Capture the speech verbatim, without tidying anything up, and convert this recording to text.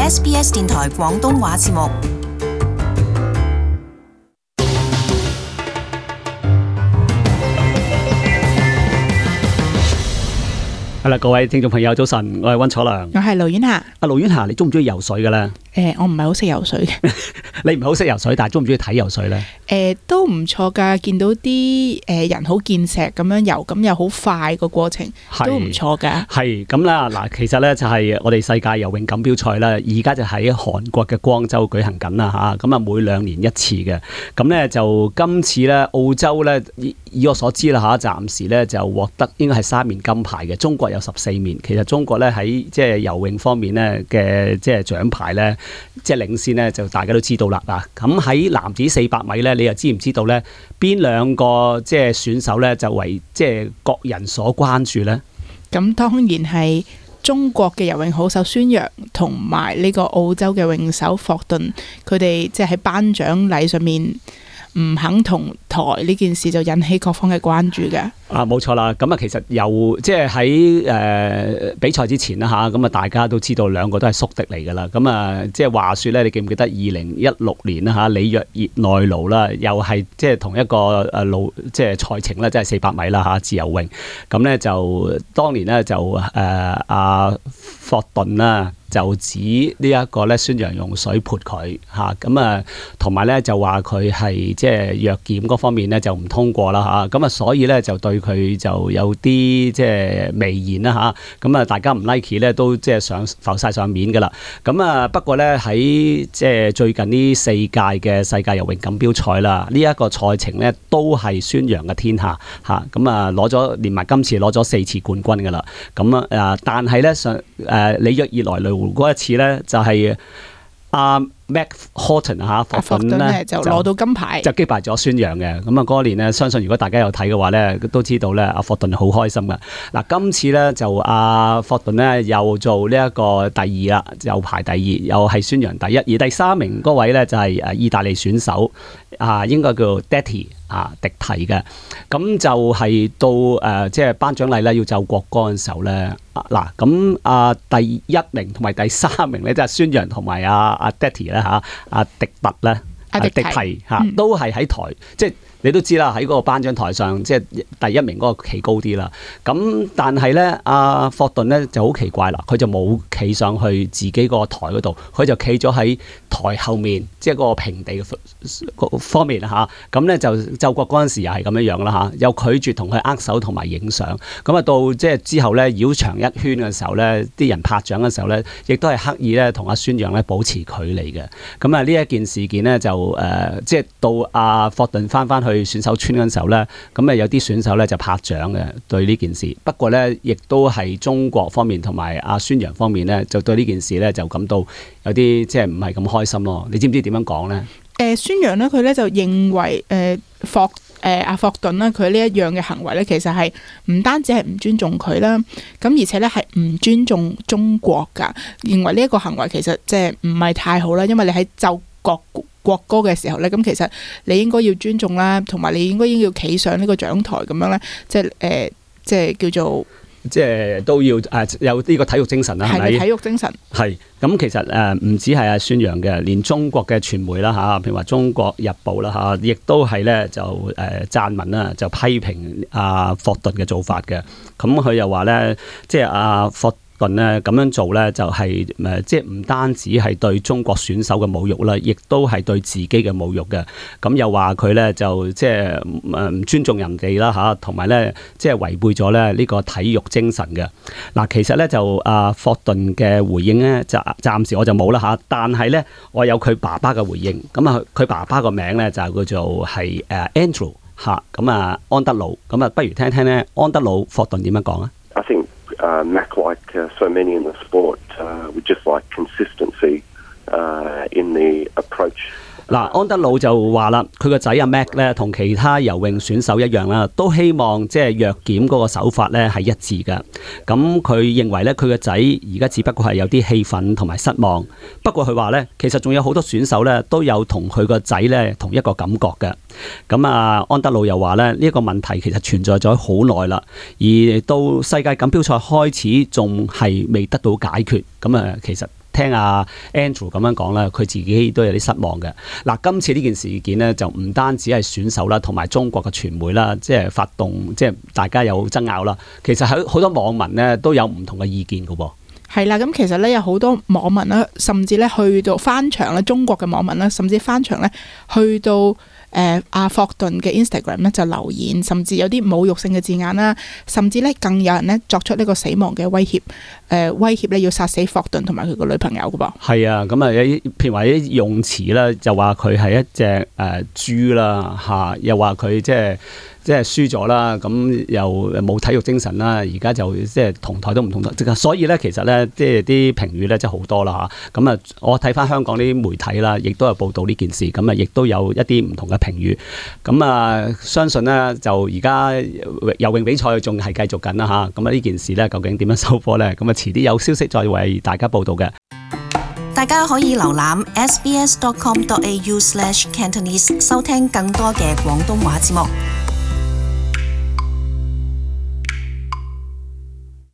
S B S 電台廣東話節目。 係啦，各位聽眾朋友，早晨，我係溫楚良， 我係盧婉霞。 阿盧婉霞，你中唔中意游水嘅咧？ 誒、呃，我唔係好識游水嘅。 你唔係好識游水，但係中唔中意睇游水咧？ 誒、呃，都唔錯噶，見到啲誒人好健碩咁樣游，咁又好快個過程，都唔錯噶。 係咁啦，嗱，其實咧就係我哋世界游泳錦標賽啦，而家就喺韓國嘅光州舉行緊啦吓，咁啊每兩年一次嘅，咁咧就今次咧澳洲咧以以我所知啦吓，暫時咧就獲得應該係三面金牌嘅，中國有十四面。其實中國咧喺即係游泳方面咧嘅即係獎牌咧，即係領先咧，就大家都知道啦。嗱，咁喺男子四百米咧，你又知唔知道咧？邊兩個即係選手咧就為即係國人所關注咧？ 咁當然係中國嘅游泳好手孫楊同埋呢個澳洲嘅泳手霍頓，佢哋即係喺頒獎禮上面唔肯同台呢件事，就引起各方嘅關注嘅。 啊，冇錯啦。咁啊，其實由即係喺誒比賽之前啦吓，咁啊大家都知道兩個都係宿敵嚟噶啦。咁啊，即係話說咧，你記唔記得二零一六年啦吓，里約熱內盧啦，又係即係同一個誒路即係賽程咧，即係四百米啦吓，自由泳。咁咧就當年咧就誒阿霍頓啦，就指呢一個咧孫楊用水潑佢嚇，咁啊同埋咧就話佢係即係藥檢嗰方面咧就唔通過啦嚇，咁啊所以咧就對佢就有啲即係微言啦嚇，咁啊大家唔 like 咧都即係上浮晒上面噶啦，咁啊不過咧喺即係最近呢四屆嘅世界游泳錦標賽啦，呢、這、一個賽程咧都係孫楊嘅天下嚇，咁啊攞咗連埋今次攞咗四次冠軍噶啦，咁啊但係咧上誒里約熱內盧嗰一次咧就係阿 Matt Horton 嚇，霍頓咧就攞到金牌， 就擊敗咗孫楊嘅。咁啊嗰年咧，相信如果大家有睇嘅話咧，都知道咧阿霍頓好開心噶。嗱，今次咧就阿霍頓咧又做呢一個第二啦，又排第二，又係孫楊第一，而第三名嗰位咧就係誒意大利選手啊，應該叫 Detti 啊，迪提嘅。咁就係到誒即係頒獎禮咧要奏國歌嘅時候咧，嗱咁啊第一名同埋第三名咧，即係孫楊同埋阿阿 Detti 咧嚇，阿迪特咧，阿迪提嚇，都係喺台，即係你都知啦，喺嗰個頒獎台上，即係第一名嗰個企高啲啦。咁但係咧，阿霍頓咧就好奇怪啦，佢就冇企上去自己嗰個台嗰度，佢就企咗喺台後面，即係嗰個平地嘅方面嚇。咁咧就奏國嗰陣時又係咁樣樣啦嚇，又拒絕同佢握手同埋影相。咁啊到即係之後咧繞場一圈嘅時候咧，啲人拍掌嘅時候咧，亦都係刻意咧同阿孫楊咧保持距離嘅。咁啊呢一件事件咧就誒、呃、即係到阿霍頓翻翻去選手村嗰陣時候咧，咁啊有啲選手咧就拍掌嘅對呢件事。不過咧，亦都係中國方面同埋阿孫楊方面咧，就對呢件事咧就感到有啲即係唔係咁開心咯。你知唔知點樣講咧？ 誒孫楊咧，佢咧就認為誒霍誒阿霍頓啦，佢呢一樣嘅行為咧，其實係唔單止係唔尊重佢啦，咁而且咧係唔尊重中國㗎。認為呢一個行為其實即係唔係太好啦，因為你喺奏國國歌嘅時候咧，咁其實你應該要尊重啦，同埋你應該應該要企上呢個獎台咁樣咧，即係誒、呃，即係叫做即係都要誒、呃、有呢個體育精神啦，係咪？ 體育精神係咁，其實誒唔、呃、止係阿孫楊嘅，連中國嘅傳媒啦嚇，譬如話《中國日報》啦嚇，亦都係咧就誒、呃、撰文啦，就批評阿霍頓嘅做法嘅。咁佢又話咧，即係阿霍頓咧咁樣做咧，就係誒即係唔單止係對中國選手嘅侮辱啦，亦都係對自己嘅侮辱嘅。咁又話佢咧就即係誒唔尊重人哋啦嚇，同埋咧即係違背咗咧呢個體育精神嘅。嗱，其實咧就阿霍頓嘅回應咧，就暫時我就冇啦嚇，但係咧我有佢爸爸嘅回應。咁啊，佢爸爸個名咧就叫做係誒 Andrew 嚇，咁啊安德魯。咁啊，不如聽聽咧安德魯霍頓點樣講啊 ？I think Uh, Mac, like uh, so many in the sport, uh, would just like consistency uh, in the approach. 嗱，安德魯就話啦，佢個仔阿 Mac 咧，同其他游泳選手一樣啦，都希望即係藥檢嗰個手法咧係一致嘅。咁佢認為咧，佢個仔而家只不過係有啲氣憤同埋失望。不過佢話咧，其實仲有好多選手咧都有同佢個仔咧同一個感覺嘅。咁啊，安德魯又話咧，呢一個問題其實存在咗好耐啦，而到世界錦標賽開始仲係未得到解決。咁啊，其實聽阿 Andrew 咁樣講啦，佢自己都有啲失望嘅。嗱，今次呢件事件呢，就唔單止係選手啦，同埋中國嘅傳媒啦，即係發動，即係大家有爭拗啦。其實喺好多網民呢都有唔同嘅意見㗎喎。 係啦，咁其實咧有好多網民啦，甚至咧去到翻牆咧，中國嘅網民啦，甚至翻牆咧去到誒阿、呃、霍頓嘅 Instagram 咧就留言，甚至有啲侮辱性嘅字眼啦，甚至咧更有人咧作出呢個死亡嘅威脅，誒、呃、威脅咧要殺死霍頓同埋佢個女朋友㗎噃。係啊，咁啊有啲譬如話啲用詞啦，就話佢係一隻誒、呃、豬啦嚇，又話佢即係。即係輸咗啦，咁又冇體育精神啦，而家就即係同台都唔同台，所以咧其實咧即係啲評語咧真係好多啦嚇。咁啊，我睇翻香港啲媒體啦，亦都有報道呢件事，咁啊亦都有一啲唔同嘅評語。咁啊，相信咧就而家游泳比賽仲係繼續緊啦嚇。咁啊呢件事咧究竟點樣收科咧？咁啊遲啲有消息再為大家報道嘅。 大家可以瀏覽 s b s dot com dot a u slash cantonese 收聽更多嘅廣東話節目。